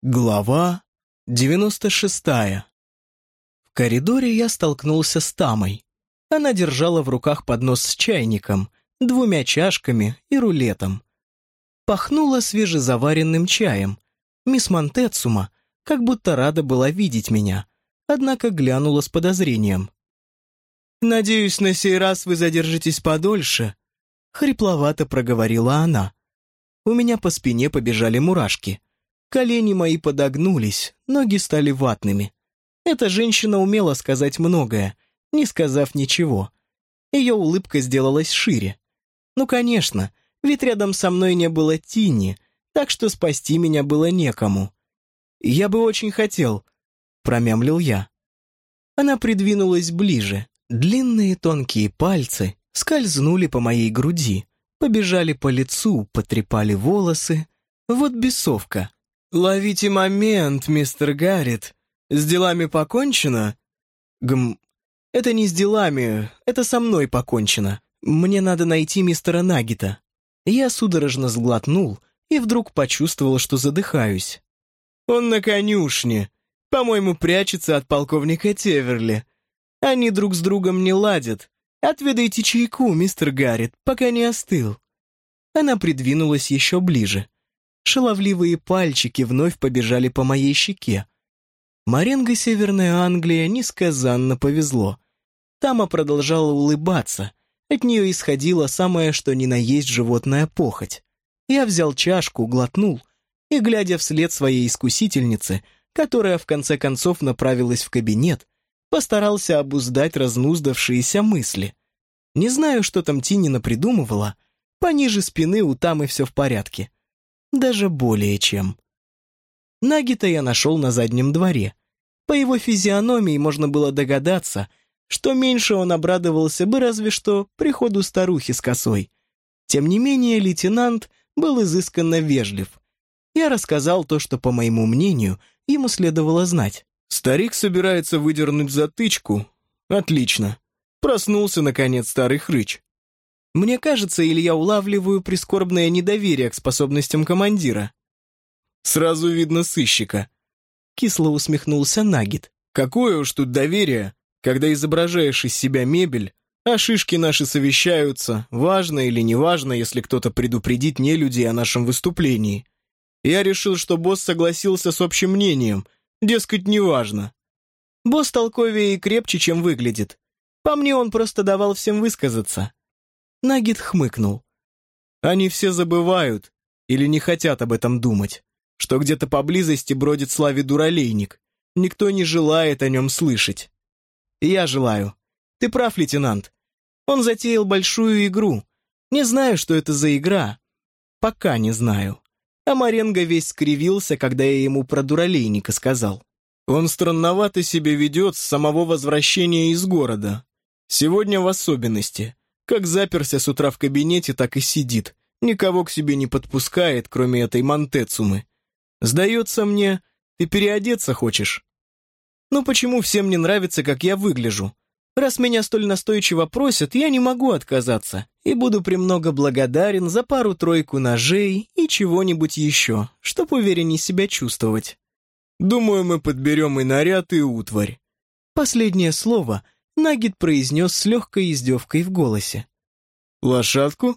Глава 96. В коридоре я столкнулся с Тамой. Она держала в руках поднос с чайником, 2 чашками и рулетом. Пахнуло свежезаваренным чаем. Мисс Монтецума как будто рада была видеть меня, однако глянула с подозрением. «Надеюсь, на сей раз вы задержитесь подольше», — хрипловато проговорила она. У меня по спине побежали мурашки. Колени мои подогнулись, ноги стали ватными. Эта женщина умела сказать многое, не сказав ничего. Ее улыбка сделалась шире. Ну, конечно, ведь рядом со мной не было Тинни, так что спасти меня было некому. «Я бы очень хотел», — промямлил я. Она придвинулась ближе. Длинные тонкие пальцы скользнули по моей груди, побежали по лицу, потрепали волосы. Вот бесовка. «Ловите момент, мистер Гаррет. С делами покончено?» Это не с делами, это со мной покончено. Мне надо найти мистера Наггета». Я судорожно сглотнул и вдруг почувствовал, что задыхаюсь. «Он на конюшне. По-моему, прячется от полковника Теверли. Они друг с другом не ладят. Отведайте чайку, мистер Гаррет, пока не остыл». Она придвинулась еще ближе. Шаловливые пальчики вновь побежали по моей щеке. Маренго Северная Англия несказанно повезло. Тама продолжала улыбаться. От нее исходила самое что ни на есть животная похоть. Я взял чашку, глотнул и, глядя вслед своей искусительнице, которая в конце концов направилась в кабинет, постарался обуздать разнуздавшиеся мысли. Не знаю, что там Тинни напридумывала. Пониже спины у Тамы все в порядке. Даже более чем. Наггета я нашел на заднем дворе. По его физиономии можно было догадаться, что меньше он обрадовался бы разве что приходу старухи с косой. Тем не менее, лейтенант был изысканно вежлив. Я рассказал то, что, по моему мнению, ему следовало знать. «Старик собирается выдернуть затычку. Отлично. Проснулся, наконец, старый хрыч. Мне кажется, или я улавливаю прискорбное недоверие к способностям командира?» «Сразу видно сыщика», — кисло усмехнулся Наггет. «Какое уж тут доверие, когда изображаешь из себя мебель, а шишки наши совещаются, важно или не важно, если кто-то предупредит нелюдей о нашем выступлении. Я решил, что босс согласился с общим мнением, дескать, неважно. Босс толковее и крепче, чем выглядит. По мне, он просто давал всем высказаться». Наггет хмыкнул. «Они все забывают или не хотят об этом думать, что где-то поблизости бродит Славе дуралейник. Никто не желает о нем слышать. Я желаю. Ты прав, лейтенант. Он затеял большую игру. Не знаю, что это за игра. Пока не знаю». А Маренго весь скривился, когда я ему про дуралейника сказал. «Он странновато себя ведет с самого возвращения из города. Сегодня в особенности. Как заперся с утра в кабинете, так и сидит. Никого к себе не подпускает, кроме этой Монтецумы. Сдается мне, ты переодеться хочешь? Ну почему всем не нравится, как я выгляжу? Раз меня столь настойчиво просят, я не могу отказаться и буду премного благодарен за пару-тройку ножей и чего-нибудь еще, чтоб увереннее себя чувствовать. Думаю, мы подберем и наряд, и утварь». Последнее слово Наггет произнес с легкой издевкой в голосе. «Лошадку?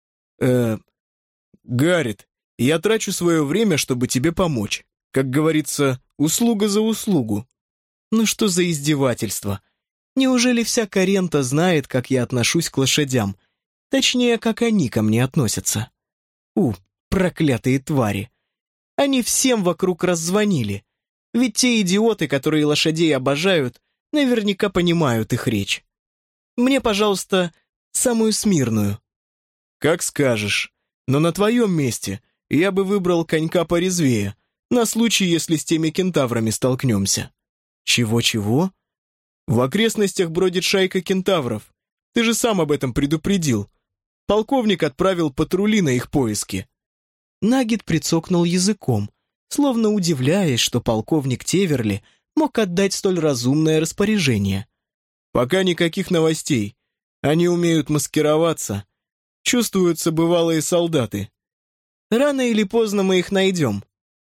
Гаррет, я трачу свое время, чтобы тебе помочь. Как говорится, услуга за услугу». Ну что за издевательство? Неужели вся Корента знает, как я отношусь к лошадям? Точнее, как они ко мне относятся. Проклятые твари. Они всем вокруг раззвонили. Ведь те идиоты, которые лошадей обожают, наверняка понимают их речь. Мне, пожалуйста, самую смирную». «Как скажешь. Но на твоем месте я бы выбрал конька порезвее, на случай, если с теми кентаврами столкнемся». «Чего-чего?» «В окрестностях бродит шайка кентавров. Ты же сам об этом предупредил. Полковник отправил патрули на их поиски». Наггет прицокнул языком, словно удивляясь, что полковник Теверли мог отдать столь разумное распоряжение. «Пока никаких новостей. Они умеют маскироваться. Чувствуются бывалые солдаты. Рано или поздно мы их найдем.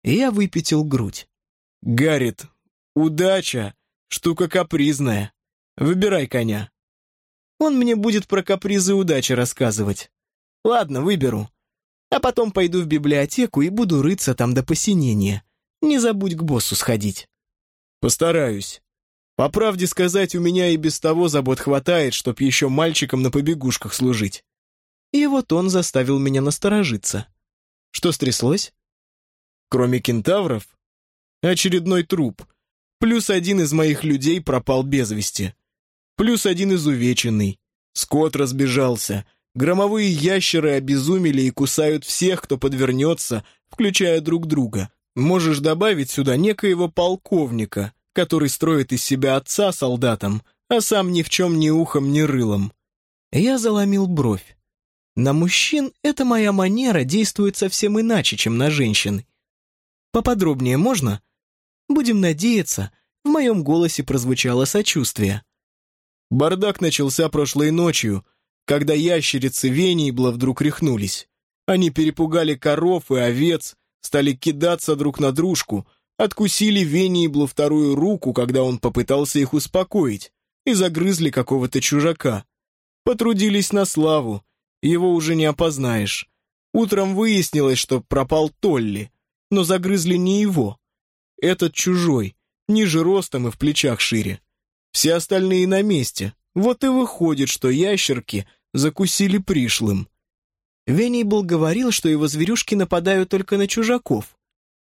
И я выпятил грудь. «Гаррит, удача — штука капризная. Выбирай коня». Он мне будет про капризы удачи рассказывать. Ладно, выберу. А потом пойду в библиотеку и буду рыться там до посинения. Не забудь к боссу сходить. Постараюсь. По правде сказать, у меня и без того забот хватает, чтоб еще мальчикам на побегушках служить. И вот он заставил меня насторожиться. Что стряслось? Кроме кентавров? Очередной труп. Плюс один из моих людей пропал без вести. Плюс один изувеченный. Скот разбежался. Громовые ящеры обезумели и кусают всех, кто подвернется, включая друг друга. Можешь добавить сюда некоего полковника, который строит из себя отца солдатам, а сам ни в чем ни ухом, ни рылом. Я заломил бровь. На мужчин эта моя манера действует совсем иначе, чем на женщин. Поподробнее можно? Будем надеяться, в моем голосе прозвучало сочувствие. Бардак начался прошлой ночью, когда ящерицы Венибла вдруг рехнулись. Они перепугали коров и овец, стали кидаться друг на дружку, откусили Вениблу вторую руку, когда он попытался их успокоить, и загрызли какого-то чужака. Потрудились на славу, его уже не опознаешь. Утром выяснилось, что пропал Толли, но загрызли не его. Этот чужой, ниже ростом и в плечах шире. Все остальные на месте. Вот и выходит, что ящерки закусили пришлым. Венибл говорил, что его зверюшки нападают только на чужаков.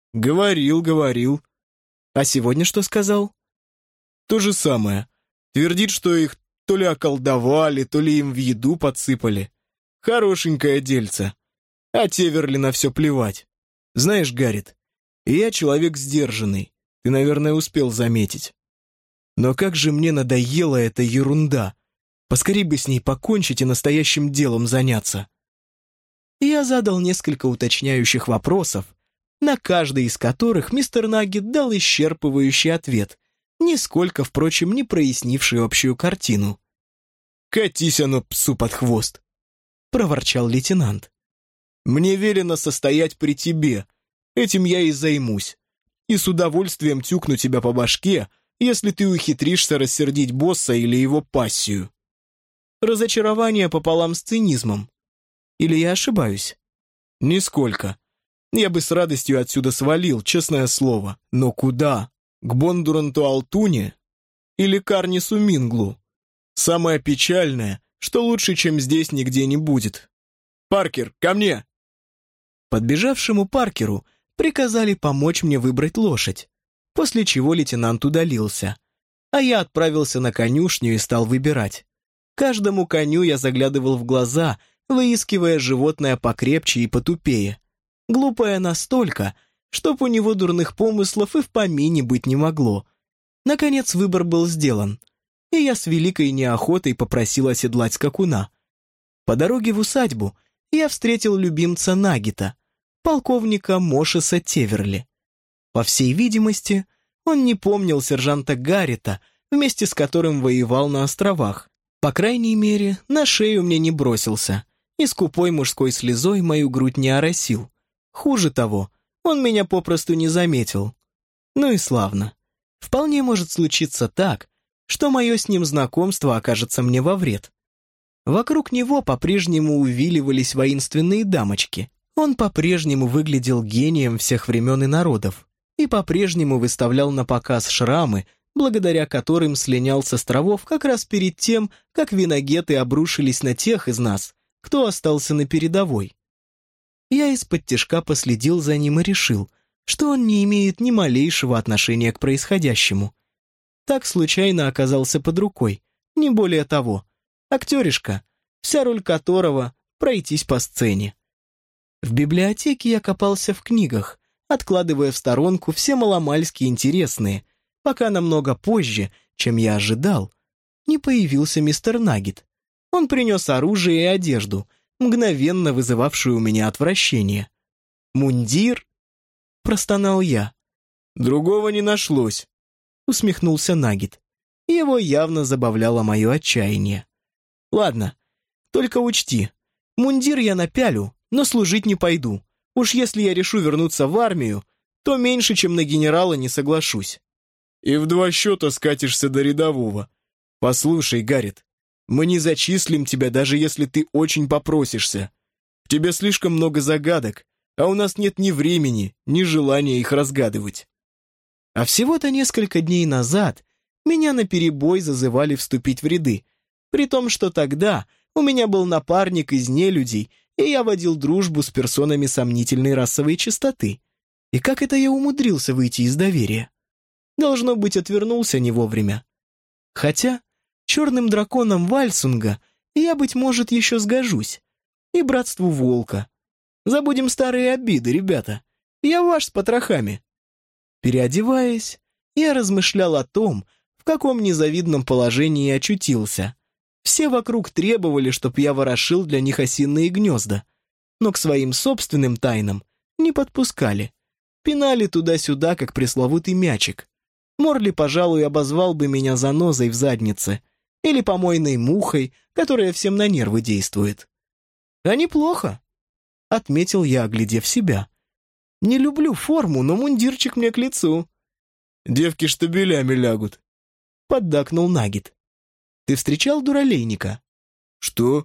Говорил. А сегодня что сказал? То же самое. Твердит, что их то ли околдовали, то ли им в еду подсыпали. Хорошенькое дельце. А Теверли на все плевать. Знаешь, Гаррит, я человек сдержанный. Ты, наверное, успел заметить. Но как же мне надоела эта ерунда. Поскорей бы с ней покончить и настоящим делом заняться. Я задал несколько уточняющих вопросов, на каждый из которых мистер Наггет дал исчерпывающий ответ, нисколько, впрочем, не прояснивший общую картину. «Катись оно псу под хвост!» — проворчал лейтенант. «Мне велено состоять при тебе, этим я и займусь, и с удовольствием тюкну тебя по башке, если ты ухитришься рассердить босса или его пассию». Разочарование пополам с цинизмом. Или я ошибаюсь? Нисколько. Я бы с радостью отсюда свалил, честное слово. Но куда? К Бондуранту Алтуне? Или Карнису Минглу? Самое печальное, что лучше, чем здесь, нигде не будет. «Паркер, ко мне!» Подбежавшему Паркеру приказали помочь мне выбрать лошадь, после чего лейтенант удалился, а я отправился на конюшню и стал выбирать. Каждому коню я заглядывал в глаза, выискивая животное покрепче и потупее. Глупое настолько, чтоб у него дурных помыслов и в помине быть не могло. Наконец выбор был сделан, и я с великой неохотой попросил оседлать скакуна. По дороге в усадьбу я встретил любимца Наггета, полковника Мошеса Теверли. По всей видимости, он не помнил сержанта Гаррита, вместе с которым воевал на островах. По крайней мере, на шею мне не бросился, и скупой мужской слезой мою грудь не оросил. Хуже того, он меня попросту не заметил. Ну и славно. Вполне может случиться так, что мое с ним знакомство окажется мне во вред. Вокруг него по-прежнему увиливались воинственные дамочки. Он по-прежнему выглядел гением всех времен и народов и по-прежнему выставлял на показ шрамы, благодаря которым слинял с островов как раз перед тем, как виногеты обрушились на тех из нас, кто остался на передовой. Я из-под тишка последил за ним и решил, что он не имеет ни малейшего отношения к происходящему. Так случайно оказался под рукой, не более того. Актеришка, вся роль которого — пройтись по сцене. В библиотеке я копался в книгах, откладывая в сторонку все маломальски интересные, пока намного позже, чем я ожидал, не появился мистер Наггет. Он принес оружие и одежду, мгновенно вызывавшую у меня отвращение. «Мундир?» — простонал я. «Другого не нашлось», — усмехнулся Наггет. Его явно забавляло мое отчаяние. «Ладно, только учти, мундир я напялю, но служить не пойду. Уж если я решу вернуться в армию, то меньше, чем на генерала, не соглашусь. И в 2 счета скатишься до рядового. Послушай, Гаррит, мы не зачислим тебя, даже если ты очень попросишься. В тебе слишком много загадок, а у нас нет ни времени, ни желания их разгадывать. А всего-то несколько дней назад меня наперебой зазывали вступить в ряды, при том, что тогда у меня был напарник из нелюдей, и я водил дружбу с персонами сомнительной расовой чистоты. И как это я умудрился выйти из доверия? Должно быть, отвернулся не вовремя. Хотя черным драконом Вальсунга я, быть может, еще сгожусь. И братству Волка. Забудем старые обиды, ребята. Я ваш с потрохами. Переодеваясь, я размышлял о том, в каком незавидном положении очутился. Все вокруг требовали, чтоб я ворошил для них осиные гнезда, но к своим собственным тайнам не подпускали. Пинали туда-сюда, как пресловутый мячик. Морли, пожалуй, обозвал бы меня занозой в заднице или помойной мухой, которая всем на нервы действует. А неплохо, отметил я, оглядев себя. Не люблю форму, но мундирчик мне к лицу. Девки штабелями лягут, поддакнул Наггет. Ты встречал дуралейника? Что?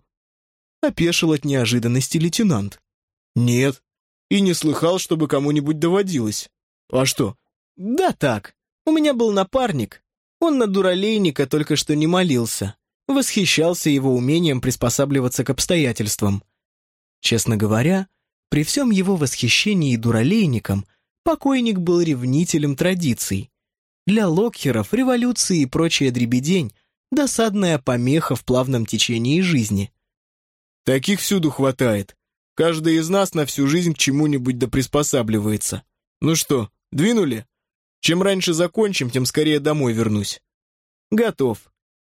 Опешил от неожиданности лейтенант. Нет, и не слыхал, чтобы кому-нибудь доводилось. А что? Да так, у меня был напарник. Он на дуралейника только что не молился. Восхищался его умением приспосабливаться к обстоятельствам. Честно говоря, при всем его восхищении дуралейником, покойник был ревнителем традиций. Для локхеров революции и прочая дребедень — досадная помеха в плавном течении жизни. Таких всюду хватает. Каждый из нас на всю жизнь к чему-нибудь да приспосабливается. Ну что, двинули? Чем раньше закончим, тем скорее домой вернусь. Готов.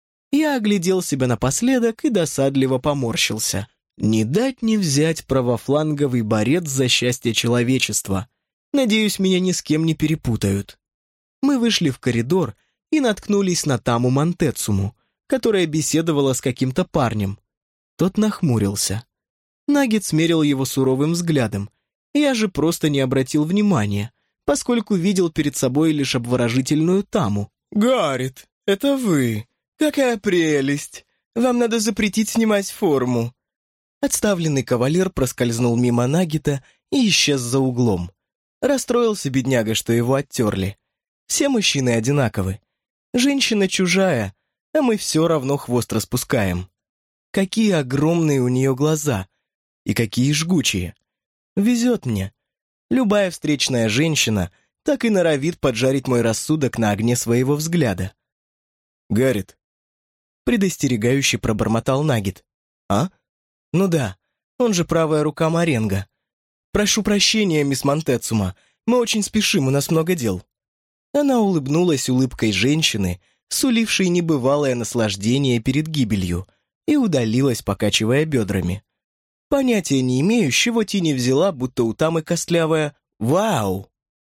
Я оглядел себя напоследок и досадливо поморщился. Не дать не взять правофланговый борец за счастье человечества. Надеюсь, меня ни с кем не перепутают. Мы вышли в коридор и наткнулись на Таму Монтецуму, которая беседовала с каким-то парнем. Тот нахмурился. Наггет смерил его суровым взглядом. Я же просто не обратил внимания, поскольку видел перед собой лишь обворожительную Таму. «Гаррит, это вы! Какая прелесть! Вам надо запретить снимать форму!» Отставленный кавалер проскользнул мимо Наггета и исчез за углом. Расстроился бедняга, что его оттерли. Все мужчины одинаковы. Женщина чужая, а мы все равно хвост распускаем. Какие огромные у нее глаза! И какие жгучие! Везет мне. Любая встречная женщина так и норовит поджарить мой рассудок на огне своего взгляда. «Гаррит», — предостерегающе пробормотал Наггет. «А? Ну да, он же правая рука Маренго. Прошу прощения, мисс Монтецума, мы очень спешим, у нас много дел». Она улыбнулась улыбкой женщины, сулившей небывалое наслаждение перед гибелью, и удалилась, покачивая бедрами. Понятия не имею, с чего Тини взяла, будто у Тамы костлявая «Вау!»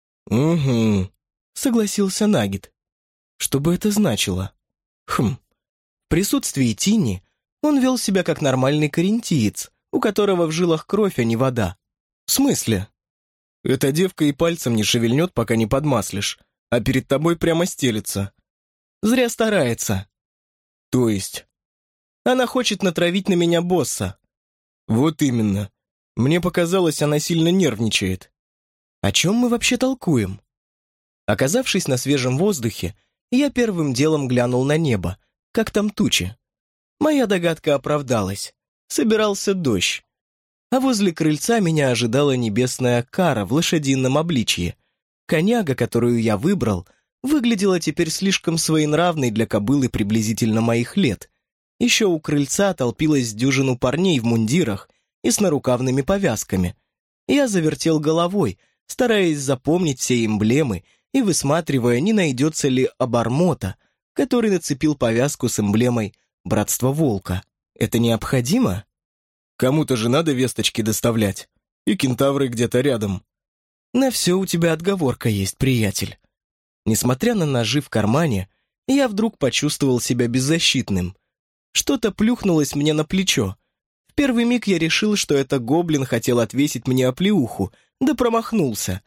«Угу», — согласился Наггет. Что бы это значило? В присутствии Тини он вел себя как нормальный карентиец, у которого в жилах кровь, а не вода. В смысле? Эта девка и пальцем не шевельнет, пока не подмаслишь, а перед тобой прямо стелется. Зря старается. То есть? Она хочет натравить на меня босса. Вот именно. Мне показалось, она сильно нервничает. О чем мы вообще толкуем? Оказавшись на свежем воздухе, я первым делом глянул на небо, как там тучи. Моя догадка оправдалась. Собирался дождь. А возле крыльца меня ожидала небесная кара в лошадином обличье. Коняга, которую я выбрал, выглядела теперь слишком своенравной для кобылы приблизительно моих лет. Еще у крыльца толпилась дюжину парней в мундирах и с нарукавными повязками. Я завертел головой, стараясь запомнить все эмблемы и высматривая, не найдется ли обормота, который нацепил повязку с эмблемой «Братство Волка». Это необходимо? Кому-то же надо весточки доставлять. И кентавры где-то рядом. На все у тебя отговорка есть, приятель. Несмотря на ножи в кармане, я вдруг почувствовал себя беззащитным. Что-то плюхнулось мне на плечо. В первый миг я решил, что это гоблин хотел отвесить мне оплеуху, да промахнулся.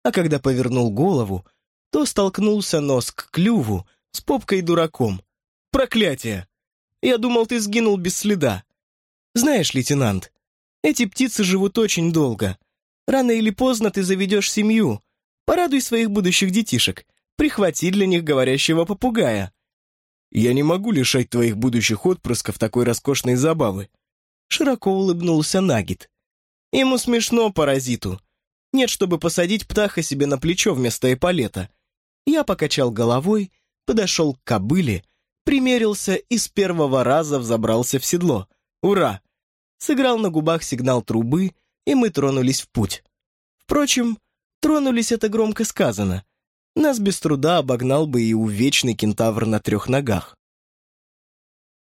а когда повернул голову, то столкнулся нос к клюву с попкой дураком. Проклятие! Я думал, ты сгинул без следа. Знаешь, лейтенант, эти птицы живут очень долго. Рано или поздно ты заведешь семью. Порадуй своих будущих детишек. Прихвати для них говорящего попугая. Я не могу лишать твоих будущих отпрысков такой роскошной забавы. Широко улыбнулся Наггет. Ему смешно, паразиту. Нет, чтобы посадить птаха себе на плечо вместо эполета. Я покачал головой, подошел к кобыле, примерился и с первого раза взобрался в седло. Ура! Сыграл на губах сигнал трубы, и мы тронулись в путь. Впрочем, тронулись — это громко сказано. Нас без труда обогнал бы и увечный кентавр на 3 ногах.